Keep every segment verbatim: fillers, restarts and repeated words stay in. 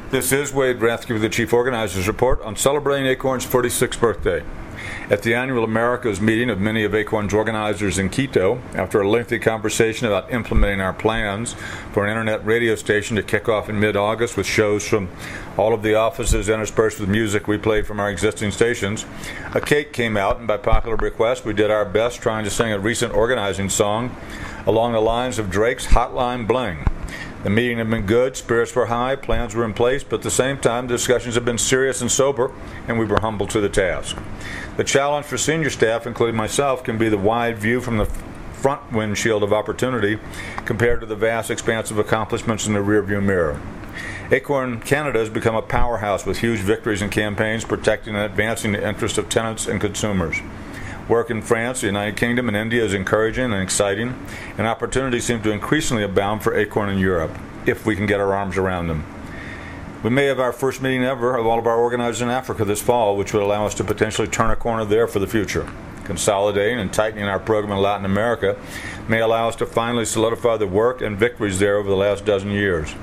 This is Wade Rathke with the Chief Organizers Report on celebrating Acorn's forty-sixth birthday. At the annual Americas meeting of many of Acorn's organizers in Quito, after a lengthy conversation about implementing our plans for an internet radio station to kick off in mid-August with shows from all of the offices interspersed with music we played from our existing stations, a cake came out, and by popular request we did our best trying to sing a recent organizing song along the lines of Drake's Hotline Bling. The meeting had been good, spirits were high, plans were in place, but at the same time, the discussions have been serious and sober, and we were humbled to the task. The challenge for senior staff, including myself, can be the wide view from the front windshield of opportunity compared to the vast expanse of accomplishments in the rearview mirror. Acorn Canada has become a powerhouse with huge victories and campaigns protecting and advancing the interests of tenants and consumers. Work in France, the United Kingdom, and India is encouraging and exciting, and opportunities seem to increasingly abound for Acorn in Europe, if we can get our arms around them. We may have our first meeting ever of all of our organizers in Africa this fall, which would allow us to potentially turn a corner there for the future. Consolidating and tightening our program in Latin America may allow us to finally solidify the work and victories there over the last dozen years.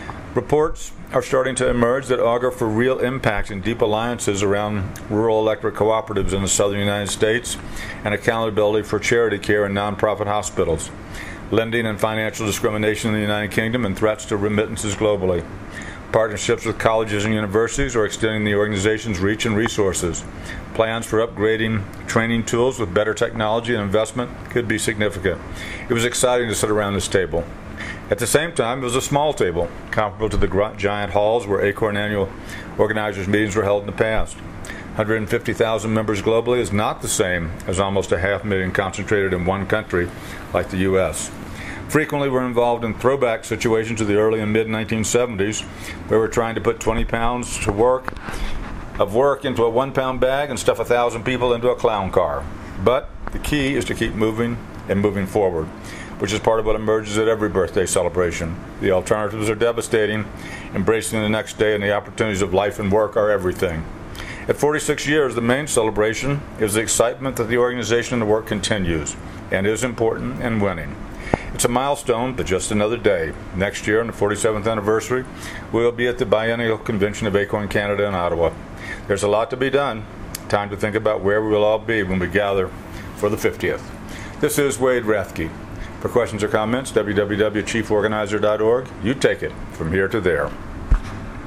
Reports are starting to emerge that augur for real impact and deep alliances around rural electric cooperatives in the southern United States and accountability for charity care and nonprofit hospitals, lending and financial discrimination in the United Kingdom, and threats to remittances globally. Partnerships with colleges and universities are extending the organization's reach and resources. Plans for upgrading training tools with better technology and investment could be significant. It was exciting to sit around this table. At the same time, it was a small table, comparable to the giant halls where Acorn annual organizers meetings were held in the past. one hundred fifty thousand members globally is not the same as almost a half million concentrated in one country like the U S Frequently, we're involved in throwback situations to the early and mid nineteen seventies, where we're trying to put twenty pounds to work of work into a one-pound bag and stuff a thousand people into a clown car. But the key is to keep moving and moving forward, which is part of what emerges at every birthday celebration. The alternatives are devastating. Embracing the next day and the opportunities of life and work are everything. At forty-six years, the main celebration is the excitement that the organization and the work continues and is important and winning. It's a milestone, but just another day. Next year, on the forty-seventh anniversary, we'll be at the Biennial Convention of Acorn Canada in Ottawa. There's a lot to be done. Time to think about where we will all be when we gather for the fiftieth. This is Wade Rathke. For questions or comments, w w w dot chief organizer dot org. You take it from here to there.